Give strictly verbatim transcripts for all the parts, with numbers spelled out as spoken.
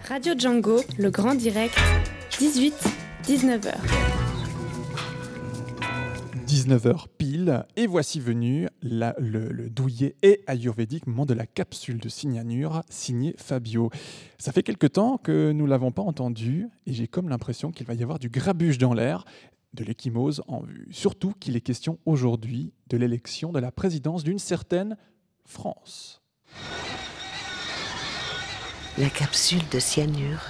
Radio Django, le grand direct, dix-huit dix-neuf heures. dix-neuf heures pile, et voici venu la, le, le douillet et ayurvédique moment de la capsule de Signanure, signée Fabio. Ça fait quelque temps que nous ne l'avons pas entendu, et j'ai comme l'impression qu'il va y avoir du grabuge dans l'air, de l'échymose en vue. Surtout qu'il est question aujourd'hui de l'élection de la présidence d'une certaine France. La capsule de cyanure.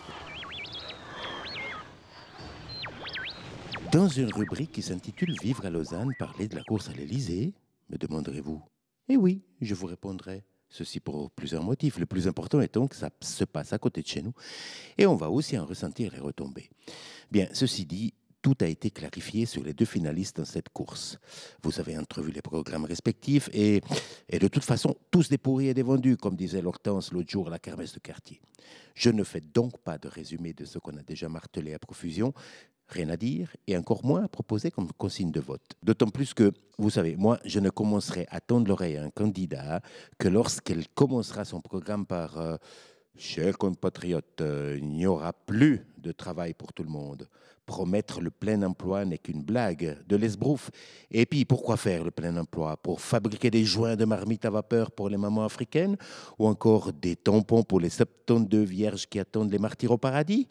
Dans une rubrique qui s'intitule « Vivre à Lausanne, parler de la course à l'Élysée », me demanderez-vous. Eh oui, je vous répondrai. Ceci pour plusieurs motifs. Le plus important étant que ça se passe à côté de chez nous et on va aussi en ressentir les retombées. Bien, ceci dit, tout a été clarifié sur les deux finalistes dans cette course. Vous avez entrevu les programmes respectifs et, et de toute façon, tous des pourris et des vendus, comme disait l'Hortense l'autre jour à la kermesse de quartier. Je ne fais donc pas de résumé de ce qu'on a déjà martelé à profusion. Rien à dire et encore moins à proposer comme consigne de vote. D'autant plus que, vous savez, moi, je ne commencerai à tendre l'oreille à un candidat que lorsqu'elle commencera son programme par euh, « Chers compatriotes, euh, il n'y aura plus de travail pour tout le monde. Promettre le plein emploi n'est qu'une blague, de l'esbrouf. Et puis, pourquoi faire le plein emploi? Pour fabriquer des joints de marmite à vapeur pour les mamans africaines? Ou encore des tampons pour les soixante-douze vierges qui attendent les martyrs au paradis?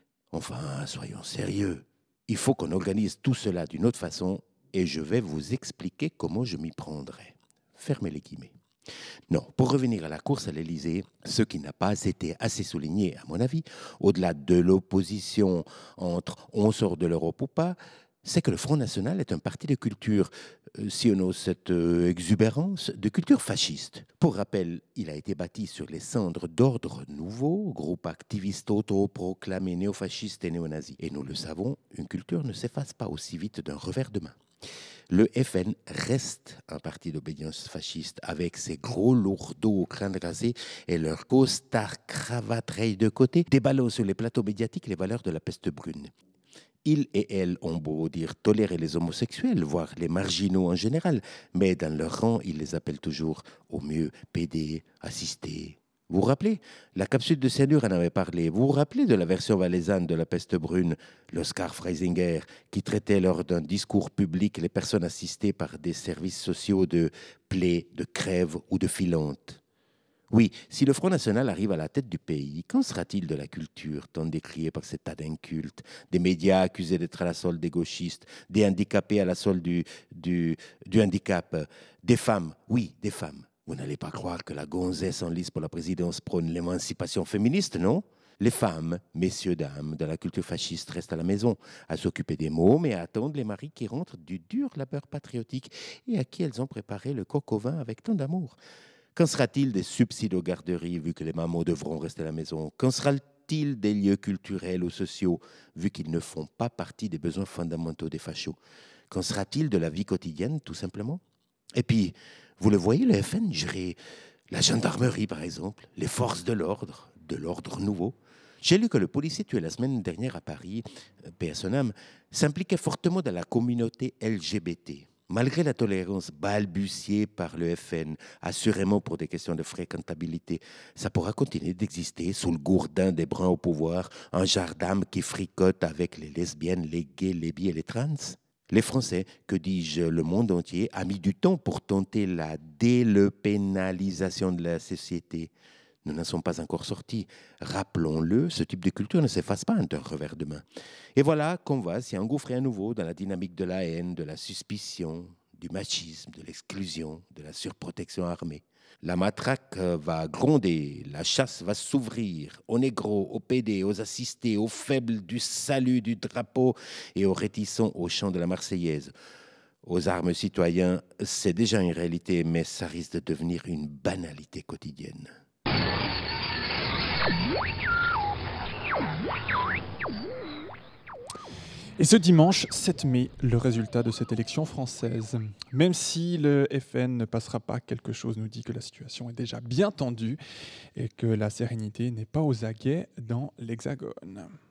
Enfin, soyons sérieux. Il faut qu'on organise tout cela d'une autre façon et je vais vous expliquer comment je m'y prendrai. Fermez les guillemets. Non, pour revenir à la course à l'Élysée, ce qui n'a pas été assez souligné, à mon avis, au-delà de l'opposition entre on sort de l'Europe ou pas, c'est que le Front National est un parti de culture, euh, si on ose cette euh, exubérance, de culture fasciste. Pour rappel, il a été bâti sur les cendres d'Ordre Nouveau, groupe activiste autoproclamé néofasciste et néo-nazi. Et nous le savons, une culture ne s'efface pas aussi vite d'un revers de main. Le F N reste un parti d'obédience fasciste avec ses gros lourdeaux au crâne rasé et leurs costards cravates rayés de côté, déballant sur les plateaux médiatiques les valeurs de la peste brune. Ils et elles ont beau dire tolérer les homosexuels, voire les marginaux en général, mais dans leur rang, ils les appellent toujours au mieux P D, assistés. Vous vous rappelez? La capsule de cyanure en avait parlé. Vous vous rappelez de la version valaisanne de la peste brune, l'Oscar Freisinger, qui traitait lors d'un discours public les personnes assistées par des services sociaux de plaies, de crèves ou de filantes? Oui, si le Front National arrive à la tête du pays, qu'en sera-t-il de la culture, tant décriée par ces tas d'incultes, des médias accusés d'être à la solde des gauchistes, des handicapés à la solde du, du, du handicap, des femmes, oui, des femmes. Vous n'allez pas croire que la gonzesse en lice pour la présidence prône l'émancipation féministe, non? Les femmes, messieurs, dames, de la culture fasciste restent à la maison, à s'occuper des mômes et à attendre les maris qui rentrent du dur labeur patriotique et à qui elles ont préparé le coq au vin avec tant d'amour. Qu'en sera-t-il des subsides aux garderies, vu que les mamans devront rester à la maison? Qu'en sera-t-il des lieux culturels ou sociaux, vu qu'ils ne font pas partie des besoins fondamentaux des fachos? Qu'en sera-t-il de la vie quotidienne, tout simplement? Et puis, vous le voyez, le F N gérer la gendarmerie, par exemple, les forces de l'ordre, de l'ordre nouveau. J'ai lu que le policier tué la semaine dernière à Paris, paix à son âme, s'impliquait fortement dans la communauté L G B T. Malgré la tolérance balbutiée par le F N, assurément pour des questions de fréquentabilité, ça pourra continuer d'exister sous le gourdin des bruns au pouvoir, un gendarme qui fricote avec les lesbiennes, les gays, les bi et les trans. Les Français, que dis-je, le monde entier, a mis du temps pour tenter la délépénalisation de la société. Nous n'en sommes pas encore sortis. Rappelons-le, ce type de culture ne s'efface pas d'un revers de main. Et voilà qu'on va s'y engouffrer à nouveau dans la dynamique de la haine, de la suspicion, du machisme, de l'exclusion, de la surprotection armée. La matraque va gronder, la chasse va s'ouvrir aux négros, aux P D, aux assistés, aux faibles du salut du drapeau et aux réticents au chant de la Marseillaise. Aux armes citoyens, c'est déjà une réalité, mais ça risque de devenir une banalité quotidienne. Et ce dimanche sept mai, le résultat de cette élection française. Même si le F N ne passera pas, quelque chose nous dit que la situation est déjà bien tendue et que la sérénité n'est pas aux aguets dans l'Hexagone.